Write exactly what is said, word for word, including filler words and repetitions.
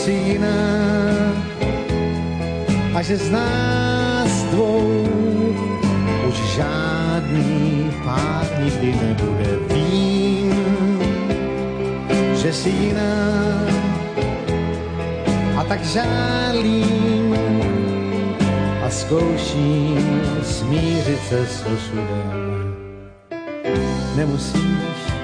jsi jiná a že z nás dvou už žádný pád nikdy nebude. Vím, že jsi jiná a tak žálím a zkouším smířit se s osudem. Nemusíš